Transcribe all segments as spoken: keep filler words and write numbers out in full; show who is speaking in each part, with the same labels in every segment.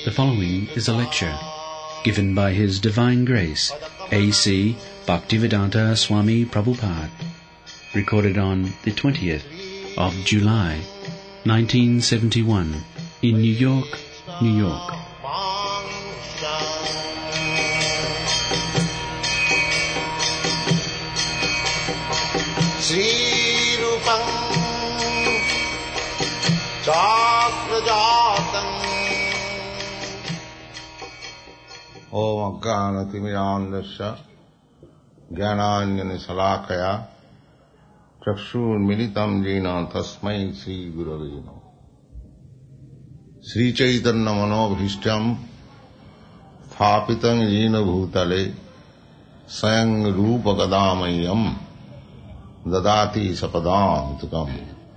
Speaker 1: The following is a lecture given by His Divine Grace A C Bhaktivedanta Swami Prabhupada, recorded on the twentieth of July nineteen seventy-one in New York, New York.
Speaker 2: Srirupam Chakrajatam Om Ajnanatimidandasya Jnananjana Salakaya Chakshurmilitam Jena Tasmai Sri Gurave Namaः. Sri Chaitanya Manobhishtam Sthapitam Jena Bhutale Sayang Rupa Gadamayam Dadati Sapadam Tukam.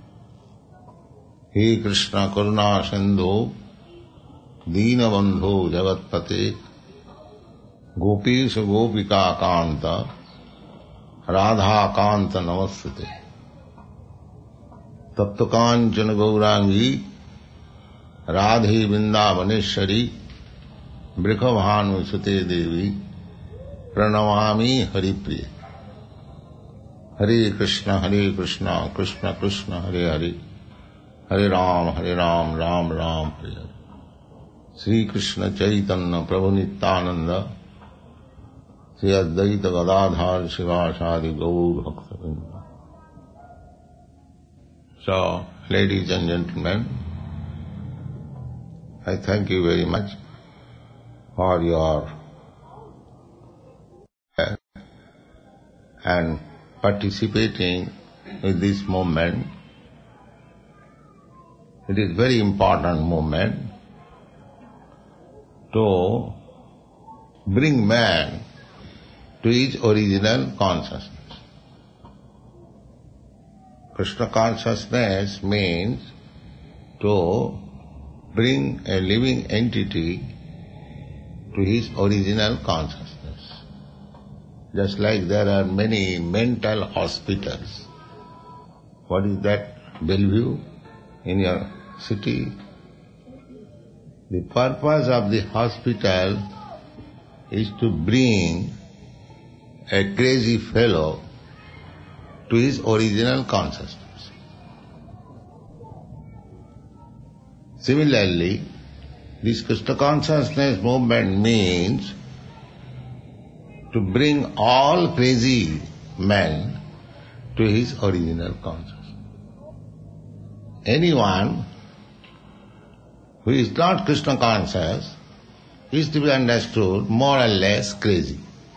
Speaker 2: He Krishna Karuna Sindhu Deenabandho Jagatpate Gopesha Gopika Kanta Radha Kanta Namaste Taptakanchana Gaurangi Radhe Vrindavaneshwari Brikhabhanu Sute Devi Pranamami Haripriya. Hare Krishna, Hare Krishna, Krishna Krishna, Hare Hare, Hare Ram, Hare Ram, Ram Ram, Hare Hare. Sri Krishna Chaitanya Prabhu Nityananda, Sri Advaita Gadadhar Shivasadi Gaur Bhaktavinda. So, ladies and gentlemen, I thank you very much for your help and participating in this movement. It is very important movement to bring man to his original consciousness. Krishna consciousness means to bring a living entity to his original consciousness. Just like there are many mental hospitals. What is that? Bellevue in your city? The purpose of the hospital is to bring a crazy fellow to his original consciousness. Similarly, this Krishna consciousness movement means to bring all crazy men to his original consciousness. Anyone who is not Krishna conscious is to be understood more or less crazy.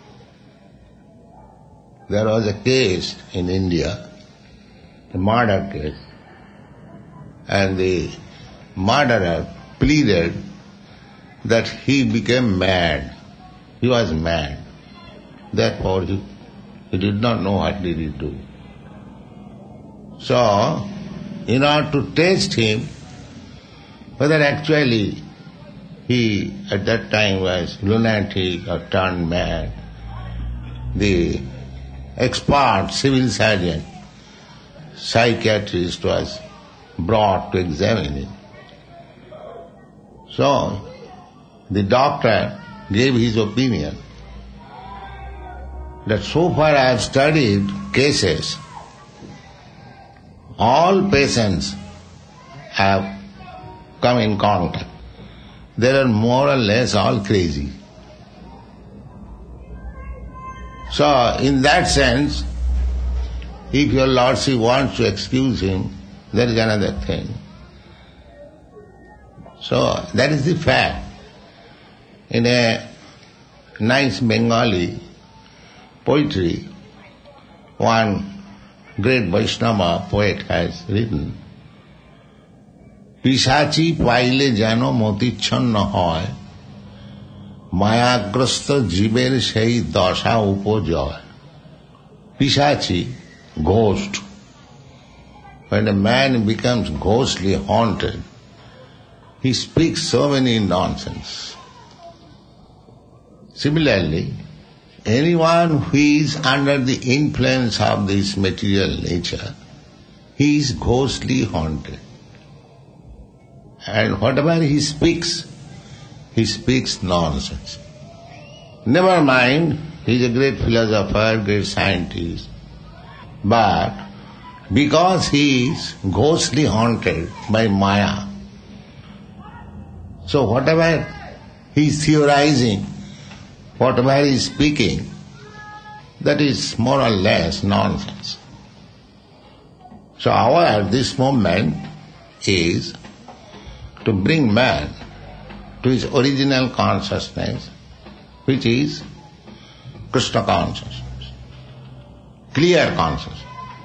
Speaker 2: There was a case in India, a murder case, and the murderer pleaded that he became mad. He was mad. Therefore, he, he did not know what did he do. So, in order to test him, whether actually he at that time was lunatic or turned mad, the expert civil surgeon, psychiatrist was brought to examine him. So, the doctor gave his opinion that so far I have studied cases, all patients have come in contact. They are more or less all crazy. So, in that sense, if your Lordship wants to excuse him, there is another thing. So, that is the fact. In a nice Bengali poetry, one great Vaishnava poet has written, Pishachi paile jano motichhanna hoy, mayagrasta jiber sei dasha upojoy. Pishachi, ghost. When a man becomes ghostly haunted, he speaks so many nonsense. Similarly, anyone who is under the influence of this material nature, he is ghostly haunted. And whatever he speaks he speaks nonsense. Never mind, he is a great philosopher, great scientist, but because he is ghostly haunted by Maya, so whatever he is theorizing, whatever he is speaking, that is more or less nonsense. So our, this movement is to bring man to his original consciousness, which is Krishna consciousness, clear consciousness.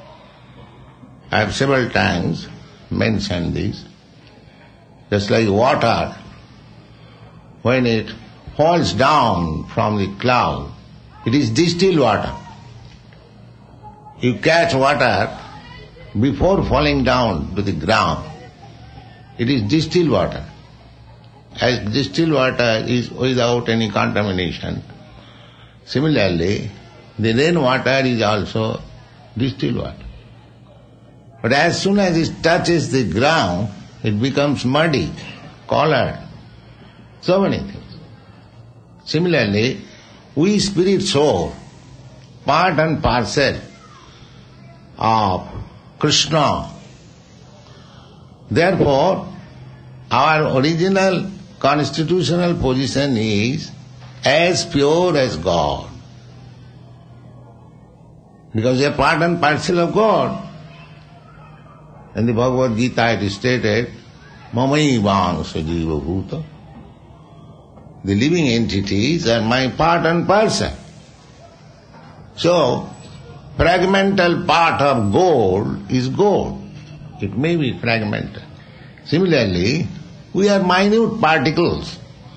Speaker 2: I have several times mentioned this. Just like water, when it falls down from the cloud, it is distilled water. You catch water before falling down to the ground. It is distilled water. As distilled water is without any contamination, similarly, the rainwater is also distilled water. But as soon as it touches the ground, it becomes muddy, colored, so many things. Similarly, we spirit soul, part and parcel of Krishna. Therefore, our original constitutional position is as pure as God. Because we are part and parcel of God. In the Bhagavad Gita it is stated, Mamai Vangsa Jiva Bhuta. The living entities are my part and parcel. So, fragmental part of gold is gold. It may be fragmental. Similarly, we are minute particles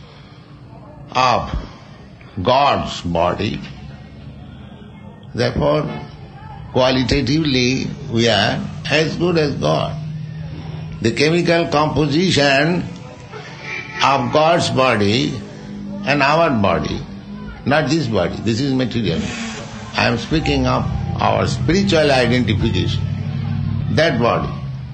Speaker 2: of God's body. Therefore, qualitatively, we are as good as God. The chemical composition of God's body and our body, not this body, this is material. I am speaking of our spiritual identification, that body.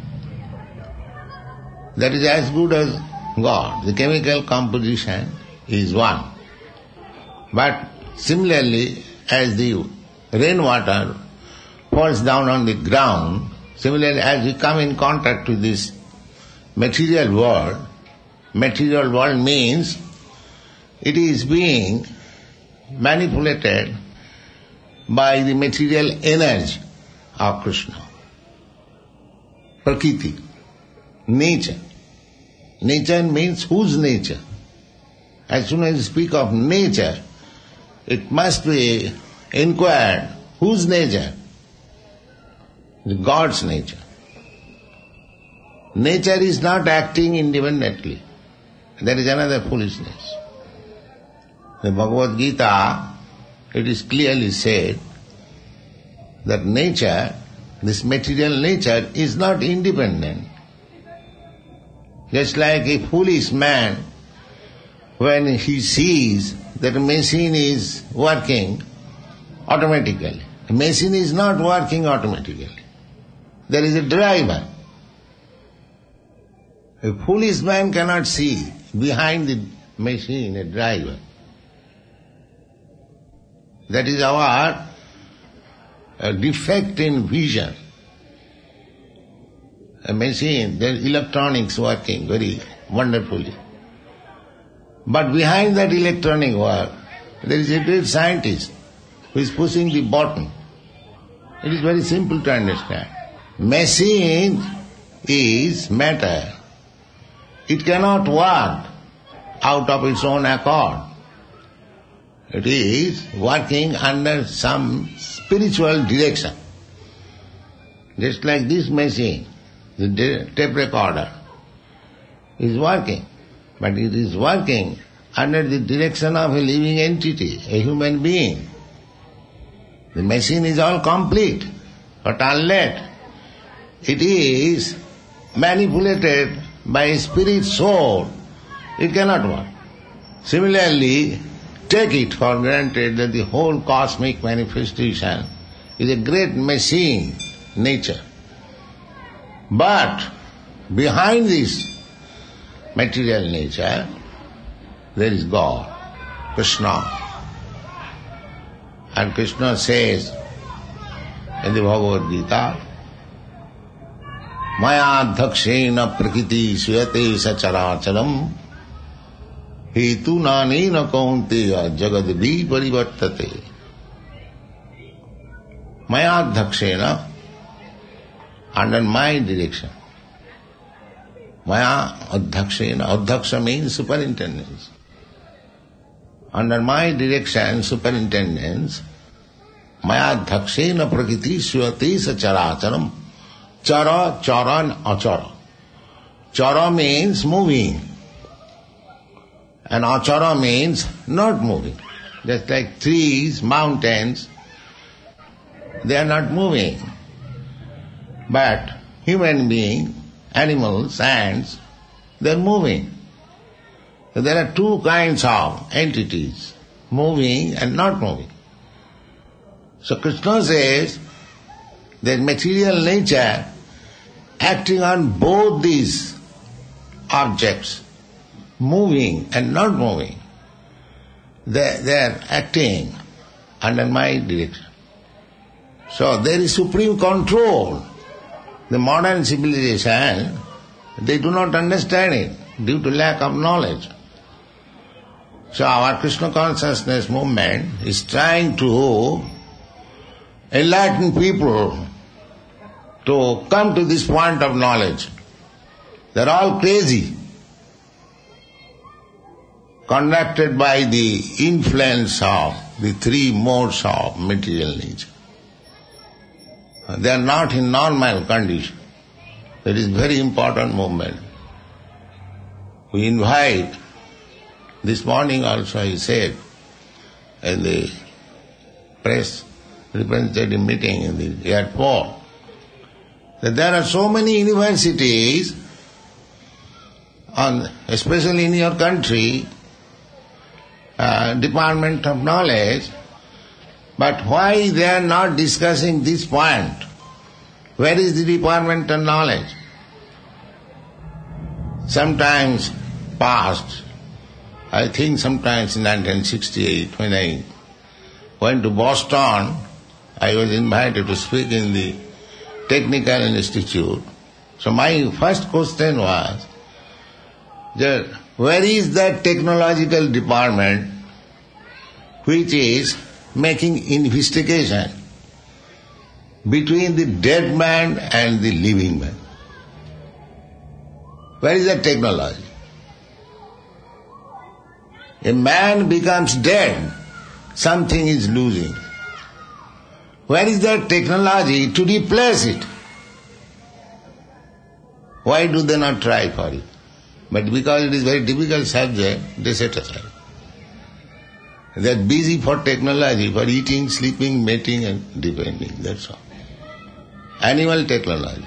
Speaker 2: That is as good as God. The chemical composition is one. But similarly, as the rainwater falls down on the ground, similarly as we come in contact with this material world, material world means it is being manipulated by the material energy of Krishna. Prakriti, nature. Nature means whose nature? As soon as you speak of nature, it must be inquired, whose nature? God's nature. Nature is not acting independently. There is another foolishness. In Bhagavad Gita, it is clearly said that nature, this material nature, is not independent. Just like a foolish man, when he sees that a machine is working automatically. The machine is not working automatically. There is a driver. A foolish man cannot see behind the machine a driver. That is our uh, defect in vision. A machine, there is electronics working very wonderfully. But behind that electronic work, there is a great scientist who is pushing the button. It is very simple to understand. Machine is matter. It cannot work out of its own accord. It is working under some spiritual direction. Just like this machine, the tape recorder, is working. But it is working under the direction of a living entity, a human being. The machine is all complete, but unless it is manipulated by a spirit soul, it cannot work. Similarly, take it for granted that the whole cosmic manifestation is a great machine, nature. But behind this material nature, there is God, Krishna. And Krishna says in the Bhagavad Gita, Maya dhakshena prakriti suyate sacharacharam hetu nanena kaunteya jagadvi parivartate. Maya dhakshena, under my direction. Maya adhakshena, adhaksha means superintendence. Under my direction, superintendence, Maya dhakshena prakriti suyate sacharacharam. Chara, chara and achara. Chara means moving. And achara means not moving. Just like trees, mountains, they are not moving. But human beings, animals, ants, they are moving. So there are two kinds of entities, moving and not moving. So Krishna says that material nature acting on both these objects, moving and not moving, they, they are acting under my direction. So there is supreme control. The modern civilization, they do not understand it due to lack of knowledge. So our Krishna consciousness movement is trying to enlighten people to come to this point of knowledge. They are all crazy, conducted by the influence of the three modes of material nature. They are not in normal condition. That is very important movement. We invite, this morning also I said in the press representative meeting in the airport, that there are so many universities, on, especially in your country, uh, Department of Knowledge, but why they are not discussing this point? Where is the Department of Knowledge? Sometimes past, I think sometimes in nineteen sixty-eight, when I went to Boston, I was invited to speak in the Technical Institute. So my first question was, that where is that technological department which is making investigation between the dead man and the living man? Where is that technology? A man becomes dead, something is losing. Where is that technology to replace it? Why do they not try for it? But because it is a very difficult subject, they set aside. They are busy for technology, for eating, sleeping, mating and depending, that's all. Animal technology.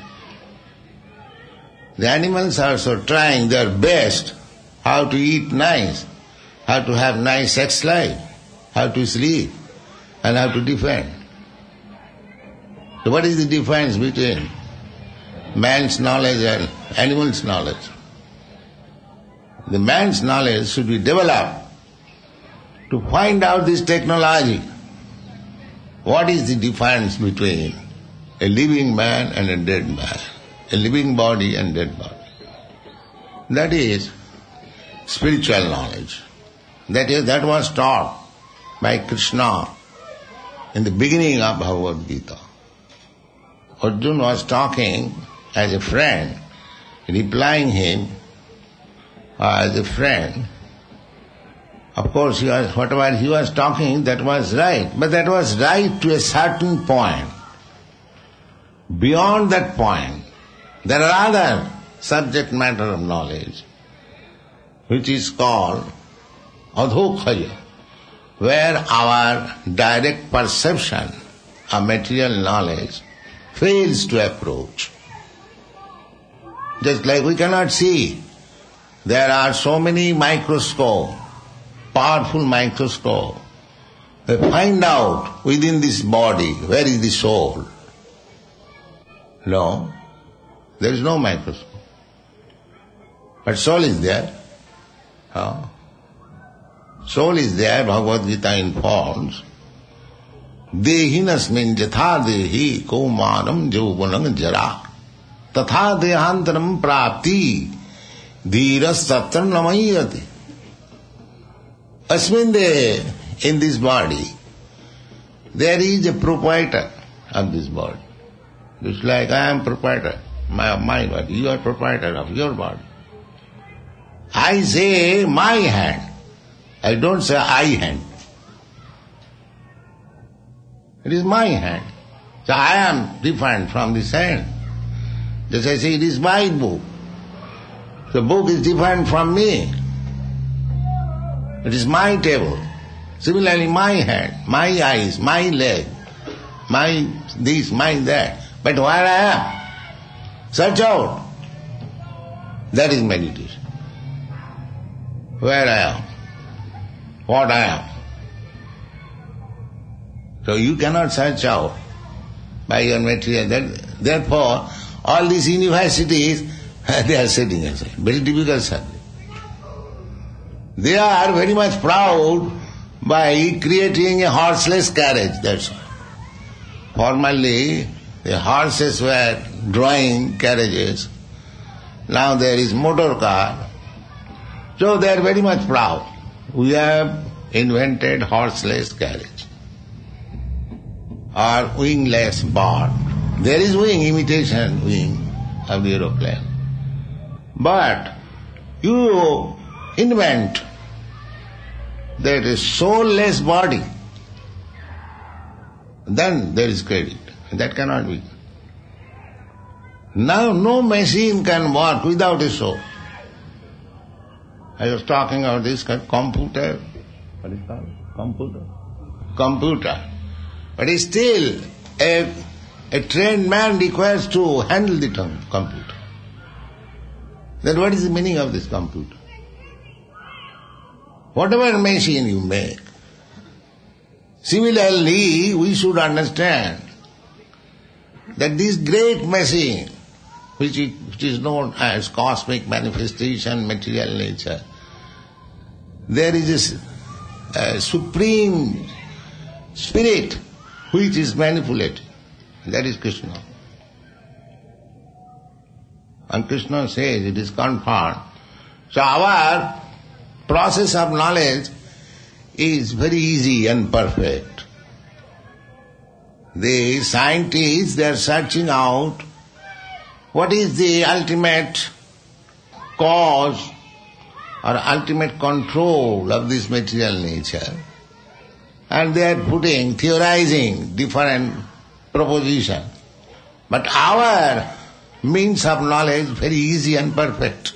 Speaker 2: The animals are also trying their best how to eat nice, how to have nice sex life, how to sleep, and how to defend. So what is the difference between man's knowledge and animal's knowledge? The man's knowledge should be developed to find out this technology. What is the difference between a living man and a dead man, a living body and dead body? That is spiritual knowledge. That is, that was taught by Krishna in the beginning of Bhagavad Gita. Arjuna was talking as a friend, replying him as a friend. Of course, he was, whatever he was talking, that was right. But that was right to a certain point. Beyond that point, there are other subject matter of knowledge, which is called adhokhaya, where our direct perception of material knowledge fails to approach. Just like we cannot see, there are so many microscopes, powerful microscope. They find out within this body where is the soul. No, there is no microscope. But soul is there. Huh? Soul is there, Bhagavad Gita informs. Dehinasmin jatha dehi kaumanam jauvanam jara tatha dehantaram prapti dhiras satram namayati. Asmin de, in this body, there is a proprietor of this body. It's like I am proprietor of my body, you are proprietor of your body. I say my hand, I don't say I hand. It is my hand. So I am different from this hand. Just I say it is my book. The book is different from me. It is my table. Similarly, my hand, my eyes, my leg, my this, my that. But where I am, search out. That is meditation. Where I am, what I am. So you cannot search out by your material. That, therefore, all these universities, they are sitting aside. Very difficult subject. They are very much proud by creating a horseless carriage, that's all. Formerly, the horses were drawing carriages. Now there is motor car. So they are very much proud. We have invented horseless carriage or wingless bird. There is wing, imitation wing of the aeroplane. But you invent that a soulless body, then there is credit. That cannot be. Now no machine can work without a soul. I was talking about this computer. What is it called? Computer. Computer. But still, a, a trained man requires to handle the term computer. Then what is the meaning of this computer? Whatever machine you make, similarly, we should understand that this great machine, which is, which is known as cosmic manifestation, material nature, there is a, a supreme spirit which is manipulating. That is Krishna. And Krishna says it is confirmed. So our process of knowledge is very easy and perfect. The scientists, they are searching out what is the ultimate cause or ultimate control of this material nature. And they are putting, theorizing different propositions. But our means of knowledge very easy and perfect.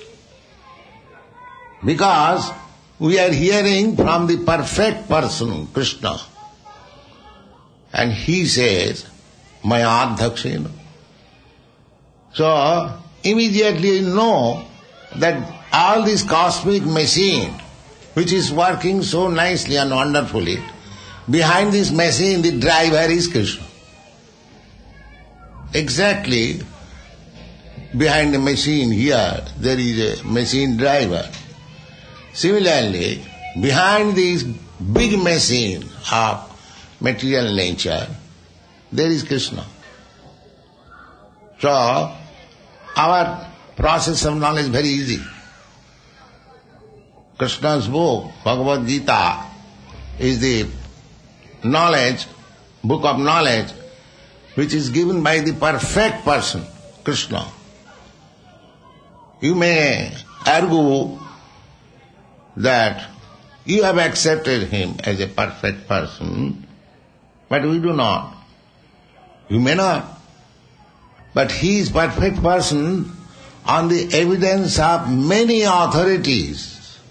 Speaker 2: Because we are hearing from the perfect person, Krishna. And he says, Maya Dhakshena. So, immediately you know that all this cosmic machine, which is working so nicely and wonderfully, behind this machine the driver is Krishna. Exactly behind the machine here there is a machine driver. Similarly, behind this big machine of material nature, there is Krishna. So, our process of knowledge is very easy. Krishna's book, Bhagavad Gita, is the knowledge, book of knowledge, which is given by the perfect person, Krishna. You may argue that you have accepted him as a perfect person, but we do not. You may not. But he is perfect person on the evidence of many authorities.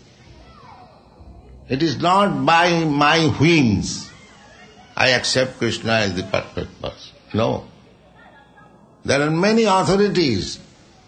Speaker 2: It is not by my whims I accept Krishna as the perfect person. No. There are many authorities,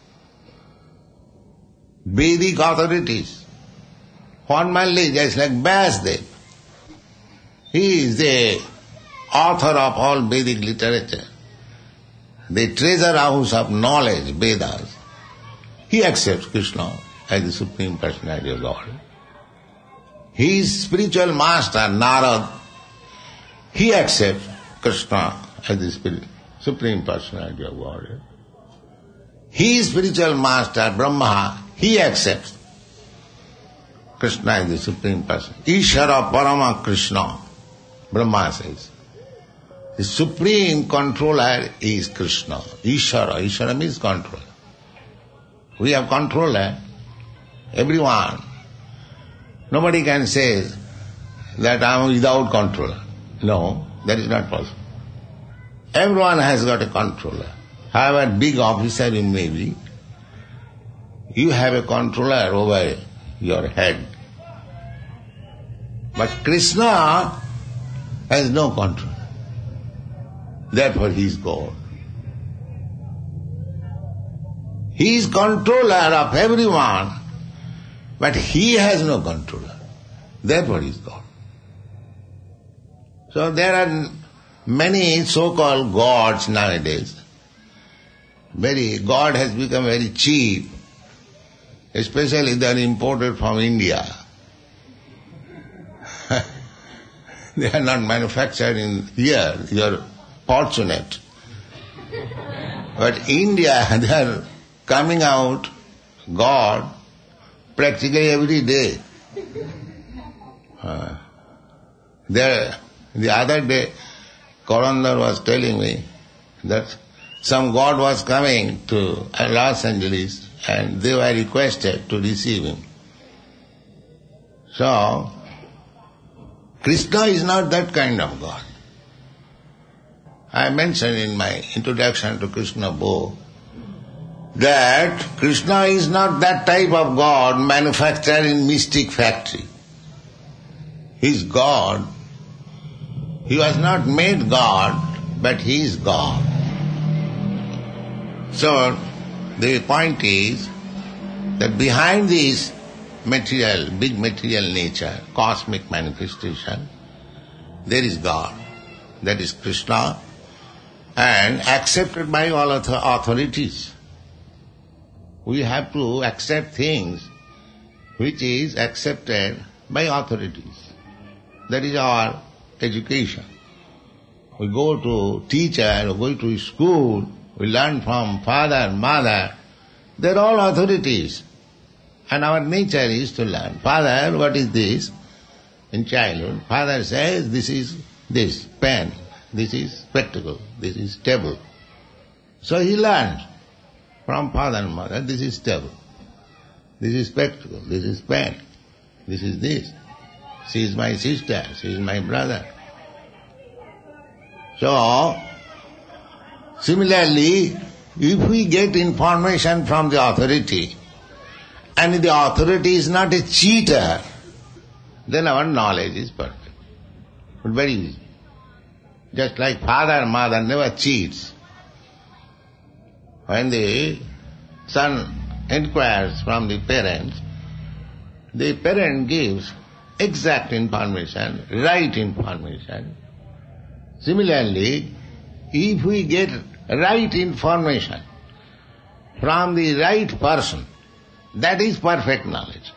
Speaker 2: Vedic authorities. Formerly, just like Vyasdev, he is the author of all Vedic literature, the treasure house of knowledge, Vedas. He accepts Krishna as the Supreme Personality of God. his spiritual master, Narad, he accepts Krishna as the spirit, Supreme Personality of Godhead. His spiritual master, Brahma, he accepts Krishna as the Supreme Person. Ishara Parama Krishna, Brahma says. The Supreme Controller is Krishna. Ishara, Ishara means controller. We have controller, everyone. Nobody can say that I am without controller. No, that is not possible. Everyone has got a controller. However big officer you may be, you have a controller over your head. But Krishna has no control. Therefore he is God. He is controller of everyone, but he has no controller. Therefore he is God. So there are many so-called gods nowadays. Very, God has become very cheap, especially they are imported from India. They are not manufactured in here, you are fortunate. But India, they are coming out, God, practically every day. Uh, there, the other day, Korandar was telling me that some God was coming to Los Angeles and they were requested to receive him. So, Krishna is not that kind of God. I mentioned in my introduction to Krishna book that Krishna is not that type of God manufactured in mystic factory. He is God. He was not made God, but he is God. So, the point is that behind this material, big material nature, cosmic manifestation, there is God. That is Krishna, and accepted by all other authorities. We have to accept things which is accepted by authorities. That is our education. We go to teacher, we go to school, we learn from father and mother. They are all authorities. And our nature is to learn. Father, what is this? In childhood, father says, this is this, pen, this is spectacle, this is table. So he learns from father and mother, this is table, this is spectacle, this is pen, this is this. She is my sister, she is my brother. So, similarly, if we get information from the authority, and the authority is not a cheater, then our knowledge is perfect. But very easy. Just like father and mother never cheats. When the son inquires from the parents, the parent gives exact information, right information. Similarly, if we get right information from the right person, that is perfect knowledge.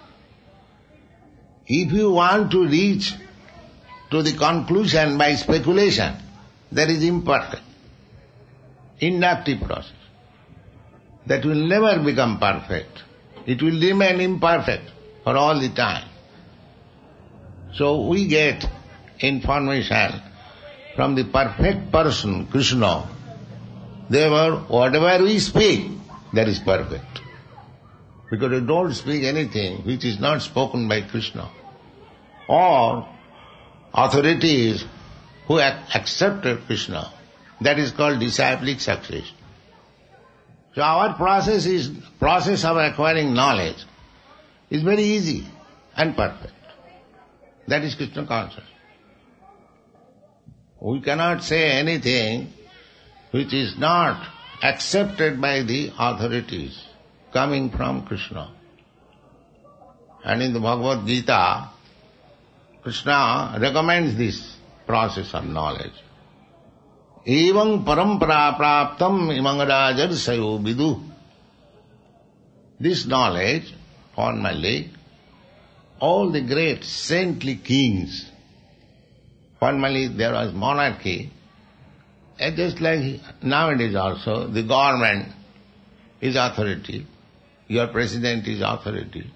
Speaker 2: If you want to reach to the conclusion by speculation, that is imperfect, inactive process. That will never become perfect. It will remain imperfect for all the time. So we get information from the perfect person, Krishna. Therefore, whatever we speak, that is perfect. Because we don't speak anything which is not spoken by Krishna. Or authorities who ac- accepted Krishna. That is called disciplic succession. So our process is process of acquiring knowledge is very easy and perfect. That is Krishna consciousness. We cannot say anything which is not accepted by the authorities coming from Krishna. And in the Bhagavad Gita, Krishna recommends this process of knowledge. Evam parampara praptam imang rajarsayo vidu. This knowledge, formally, all the great saintly kings, formerly there was monarchy, and just like nowadays also, the government is authority, your president is authority.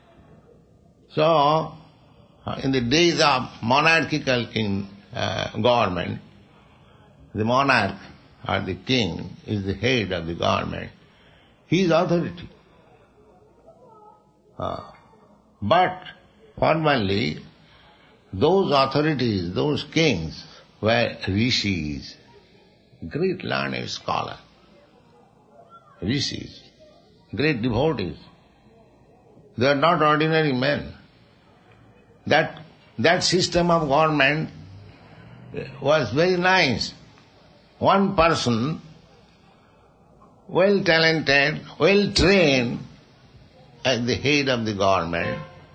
Speaker 2: So, in the days of monarchical king, uh, government, the monarch or the king is the head of the government. He is authority. Uh, but formerly, those authorities, those kings were rishis, great learned scholars, rishis, great devotees. They are not ordinary men. That, that system of government was very nice. One person, well talented, well trained as the head of the government,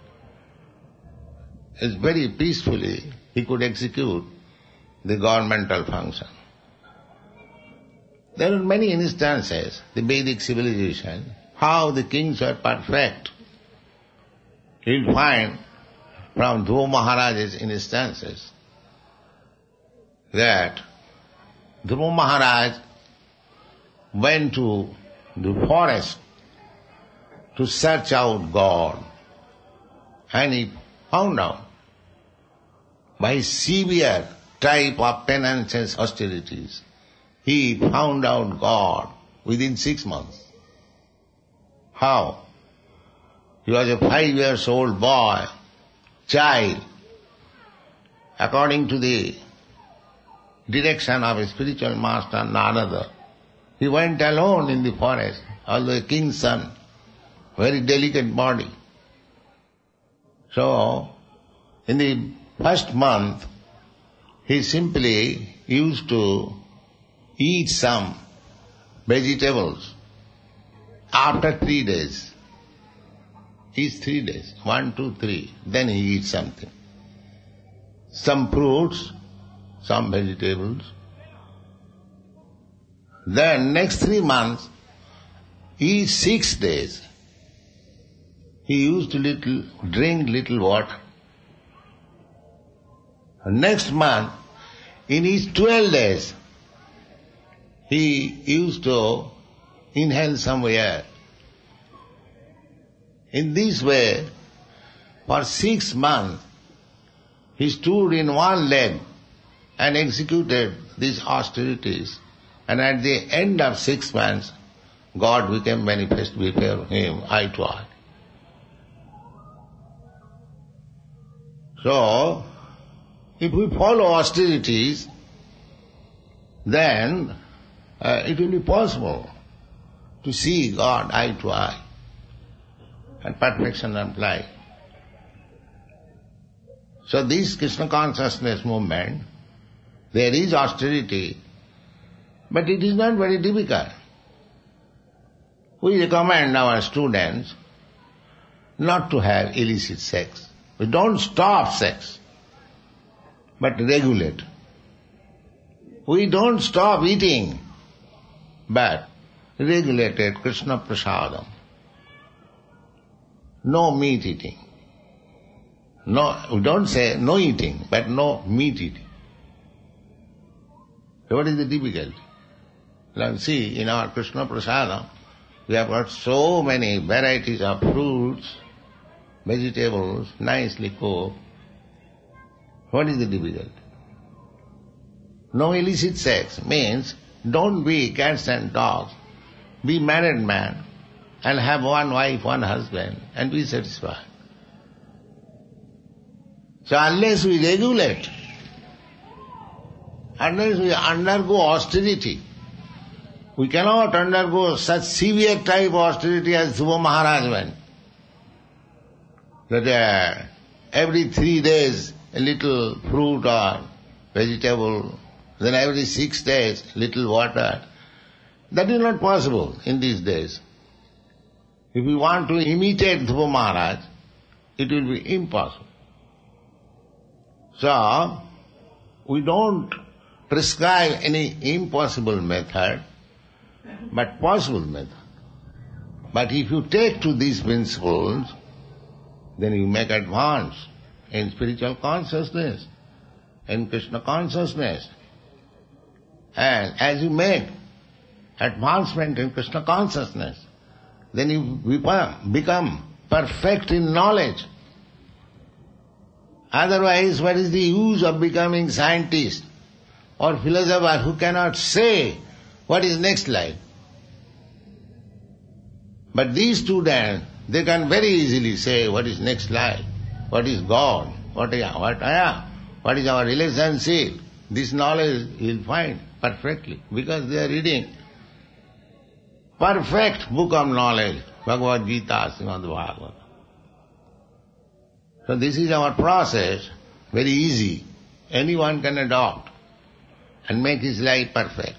Speaker 2: is very peacefully he could execute the governmental function. There are many instances, the Vedic civilization, how the kings were perfect. You'll find from Dhruva Maharaj's instances that Dhruva Maharaj went to the forest to search out God, and he found out by severe type of penances, austerities, he found out God within six months. How? He was a five years old boy, child, according to the direction of a spiritual master, Narada. He went alone in the forest, although a king's son, very delicate body. So, in the first month, he simply used to eat some vegetables. After three days, eats three days, one, two, three, then he eats something. Some fruits, some vegetables. Then next three months, each six days, he used to little drink little water. Next month, in each twelve days, he used to inhale some air. In this way, for six months, he stood in one leg and executed these austerities. And at the end of six months, God became manifest before him, eye to eye. So, if we follow austerities, then uh, it will be possible to see God eye to eye and perfection of life. So this Krishna consciousness movement, there is austerity, but it is not very difficult. We recommend our students not to have illicit sex. We don't stop sex, but regulate. We don't stop eating, but regulated Krishna prasadam. No meat eating. No, we don't say no eating, but no meat eating. So what is the difficulty? Now see, in our Krishna prasadam, we have got so many varieties of fruits, vegetables, nicely cooked. What is the difficulty? No illicit sex means don't be cats and dogs. Be married man and have one wife, one husband and be satisfied. So unless we regulate, unless we undergo austerity, we cannot undergo such severe type of austerity as Dhruva Maharaj went. That uh, every three days a little fruit or vegetable, then every six days little water. That is not possible in these days. If we want to imitate Dhruva Maharaj, it will be impossible. So, we don't prescribe any impossible method, but possible method. But if you take to these principles, then you make advance in spiritual consciousness, in Krishna consciousness. And as you make advancement in Krishna consciousness, then you become, become perfect in knowledge. Otherwise, what is the use of becoming scientist or philosopher who cannot say what is next life? But these students, they can very easily say what is next life, what is God, what is, what I am, what is our relationship. This knowledge you will find perfectly because they are reading perfect book of knowledge, Bhagavad Gita, Srimad Bhagavatam. So this is our process, very easy. Anyone can adopt and make his life perfect.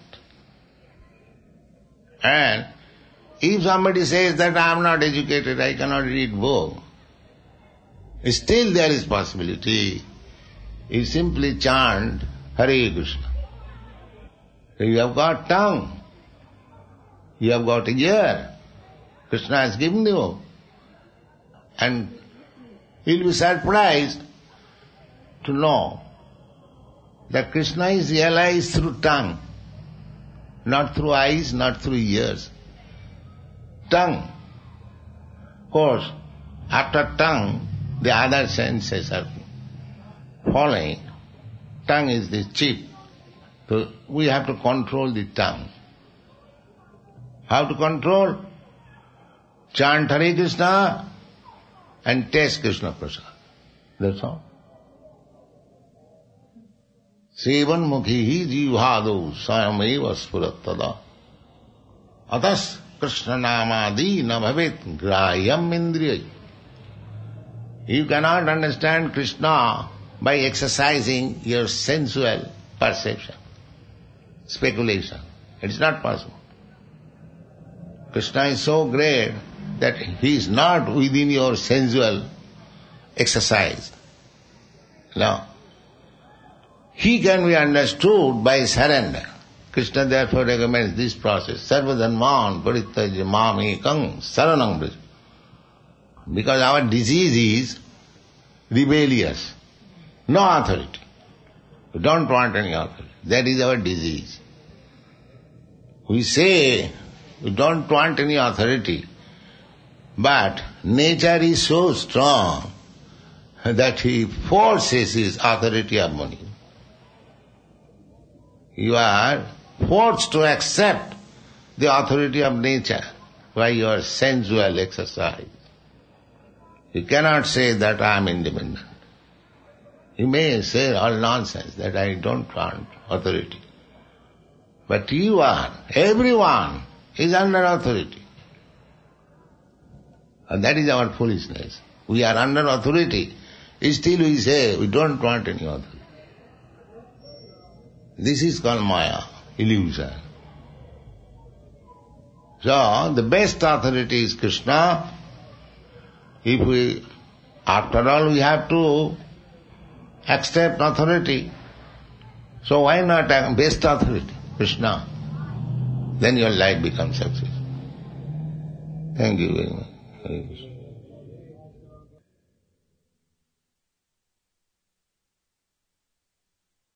Speaker 2: And if somebody says that I am not educated, I cannot read book, still there is possibility. You simply chant Hare Krishna. You have got tongue, you have got ear, Krishna has given you. And you will be surprised to know that Krishna is realized through tongue, not through eyes, not through ears. Tongue. Of course, after tongue, the other senses are following. Tongue is the chief. So we have to control the tongue. How to control? Chant Hare Krishna and taste Krishna Prasad. That's all. Sevan mukhi jivhado sayameva spurattada. Atas Krishna namadi na bhavet grayam indriya. You cannot understand Krishna by exercising your sensual perception, speculation. It is not possible. Krishna is so great that he is not within your sensual exercise. No. He can be understood by surrender. Krishna therefore recommends this process. Sarvadhanman parittajya mamekam saranam braj. Because our disease is rebellious. No authority. We don't want any authority. That is our disease. We say we don't want any authority, but nature is so strong that he forces his authority upon you. You are forced to accept the authority of nature by your sensual exercise. You cannot say that I am independent. You may say all nonsense that I don't want authority. But you are, everyone is under authority. And that is our foolishness. We are under authority. Still we say we don't want any authority. This is called Maya, illusion. So, the best authority is Krishna. If we, after all, we have to accept authority. So why not best authority? Krishna. Then your life becomes successful. Thank you very much.